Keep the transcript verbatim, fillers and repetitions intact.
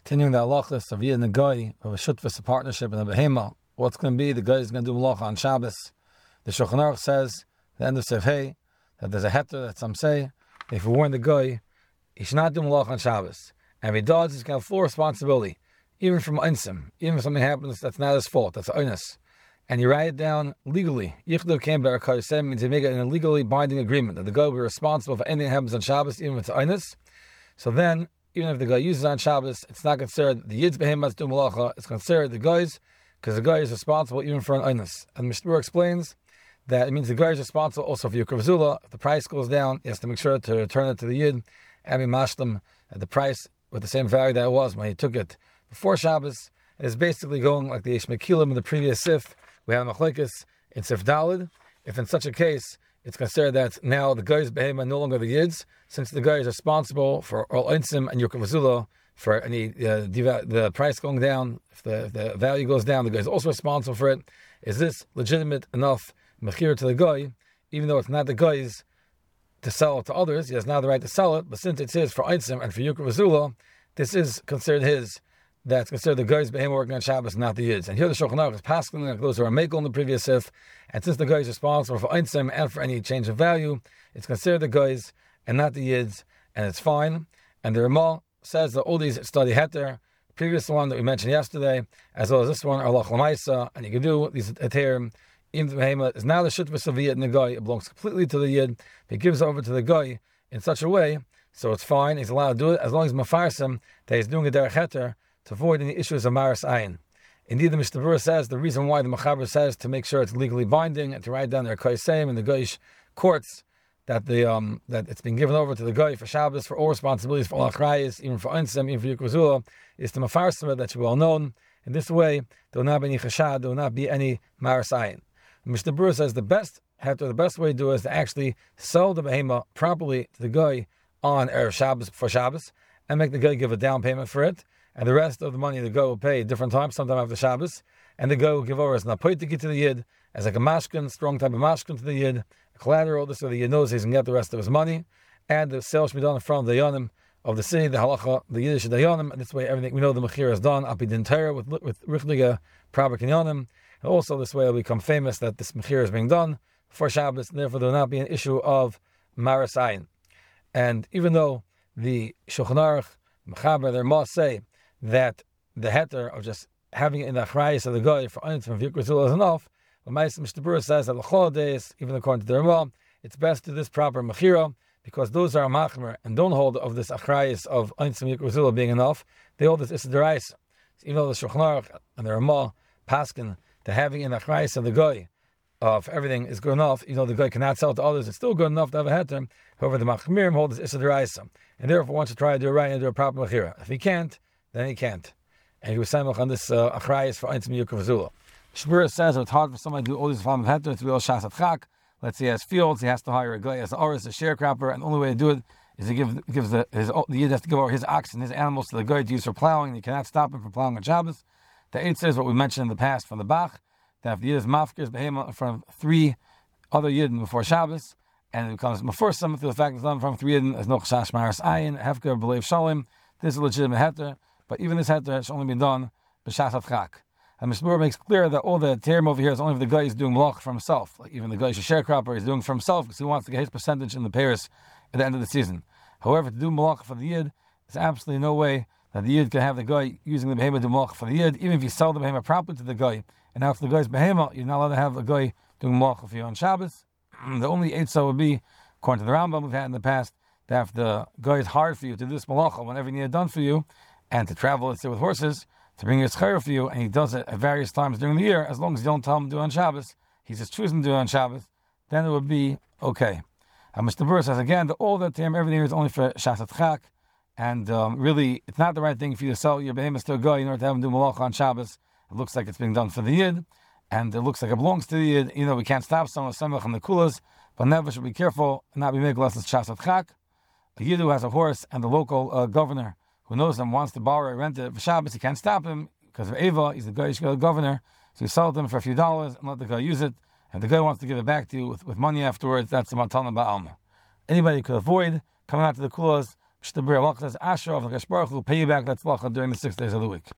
Continuing the halachas of Yid and the Goy, of a shutfus, a partnership, and a behema. What's going to be? The Goy is going to do malacha on Shabbos. The Shulchan Aruch says, the end of Seif Hey, that there's a heter that some say, that if you warn the Goy, he should not do malacha on Shabbos. And if he does, he's going to have full responsibility, even from Einsim, even if something happens that's not his fault, that's Einus. And you write it down legally. Yichdav Kem Be'er Said means you make it in a legally binding agreement that the Goy will be responsible for anything that happens on Shabbos, even if it's Einus. So then, even if the guy uses on Shabbos, it's not considered the Yid's behemoth do malacha. It's considered the guy's, because the guy is responsible even for an einus. And Mishnah explains that it means the guy is responsible also for Yukar Zula. If the price goes down, he has to make sure to return it to the Yid and be mashlim at the price with the same value that it was when he took it before Shabbos. It is basically going like the Ishmaekilim in the previous Sif. We have Machlekes in Sif Dalid. If in such a case, it's considered that now the guy's behemoth no longer the Yid's, since the guy is responsible for all Einsim and Yukar Zula, for any uh, the, the price going down, if the, if the value goes down, the guy is also responsible for it. Is this legitimate enough mechir to the guy, even though it's not the guy's to sell it to others? He has now the right to sell it, but since it's his for Einsim and for Yukar Zula, this is considered his. That's considered the guy's behemoth working on Shabbos, not the Yid's. And here the Shulchan Aruch is passing like those who are makel in the previous Sif, and since the guy is responsible for Einsim and for any change of value, it's considered the guy's and not the Yid's, and it's fine. And the Ramah says that all these study heter, the previous one that we mentioned yesterday, as well as this one, are lach l'maisa, and you can do these heterim. Even the behemoth is now the shutfus of Yid and the guy. It belongs completely to the Yid. He gives over to the guy in such a way, so it's fine. He's allowed to do it as long as mafarsim that he's doing a derech heter to avoid any issues of maris ayin. Indeed, the Mishnah Berurah says the reason why the Mechaber says to make sure it's legally binding and to write down their koyseim in the goyish courts that the um that it's been given over to the guy for Shabbos, for all responsibilities, for all achrayis, even for Einsim, even for Yukar Zula, is to mafarsim that should be well known. In this way, there will not be any chashad, there will not be any maris ayin. The Mishnah Berurah says the best heter, the best way to do it is to actually sell the behema properly to the guy on Erev Shabbos for Shabbos, and make the guy give a down payment for it. And the rest of the money the guy will pay at different times, sometime after Shabbos, and the guy will give over as an apoytiki to the Yid, as like a mashkin, strong type of mashkin to the Yid, a collateral, this way the Yid knows he's going to get the rest of his money, and the sale should be done in front of the Dayanim of the city, the halacha, the Yiddish Dayanim, and this way everything, we know the mechir is done, api din Torah, with, with richlige praber kinyanim, and also this way it'll become famous that this mechir is being done for Shabbos, and therefore there will not be an issue of maris ayin. And even though the Shulchan Aruch, Mechaber, there must say that the heter of just having it in the achrayis of the guy for Einsim from Yukar Zula is enough, but Mishnah Berurah says that l'chol days, even according to the Ramah, it's best to do this proper mechira, because those are machmer and don't hold of this achrayis of Einsim Yukar Zula being enough. They hold this issa d'oraisa. So even though the Shulchan Aruch and the Ramah paskin to having in the achrayis of the guy of everything is good enough, even though the guy cannot sell to others, it's still good enough to have a heter. However, the machmirim hold this issa d'oraisa, and therefore wants to try to do it right and do a proper mechira. If he can't, then he can't. And he was samach on this uh, achrayis for Einsim Yukar Zula. Shmurah says it's hard for somebody to do all these forms of heter to be all shasat chak. Let's say he has fields, he has to hire a guy as an oris, a sharecropper, and the only way to do it is to give gives the his the Yid has to give over his oxen, his animals to the guy to use for plowing, and he cannot stop him from plowing on Shabbos. The eight says what we mentioned in the past from the Bach, that if the Yid is mafkir behema in front of three other Yidden before Shabbos, and it becomes mafursim through the fact that it's done from three Yidden, there's no chashash maris ayin, hefker b'leiv shalim. This is a legitimate heter, but even this heter should only be done b'shasat chak. And Mishnah Berurah makes clear that all the terim over here is only if the guy is doing malach for himself. Like even the guy is a sharecropper, he's doing it for himself because he wants to get his percentage in the payers at the end of the season. However, to do malach for the Yid, there's absolutely no way that the Yid can have the guy using the behemoth to do malach for the Yid, even if you sell the behemoth properly to the guy. And now if the guy's behemoth, you're not allowed to have a guy doing malach for you on Shabbos. The only eitzah would be, according to the Rambam we've had in the past, that if the guy is hard for you to do this malacha whenever you need it done for you, and to travel, let's say, with horses, to bring your schar for you, and he does it at various times during the year, as long as you don't tell him to do it on Shabbos, he's just choosing to do it on Shabbos, then it would be okay. And Mishnah Berurah says again that all that time, everything is only for shasat chak, and um, really, it's not the right thing for you to sell your behemoth to a guy in order to have him do malacha on Shabbos. It looks like it's being done for the Yid, and it looks like it belongs to the Yid. You know, we can't stop someone with samach and the kulas, but never should be careful and not be made less than shasat chak. A Yid who has a horse and the local uh, governor who knows him wants to borrow or rent it for Shabbos, he can't stop him because of Eva. He's the guy, governor, so you sell it to him for a few dollars and let the guy use it. If the guy wants to give it back to you with, with money afterwards, that's the matana ba'alma. Anybody could avoid coming out to the kulas Shtabir Malchus Asher of the Baruch Hu will pay you back that tzlacha during the six days of the week.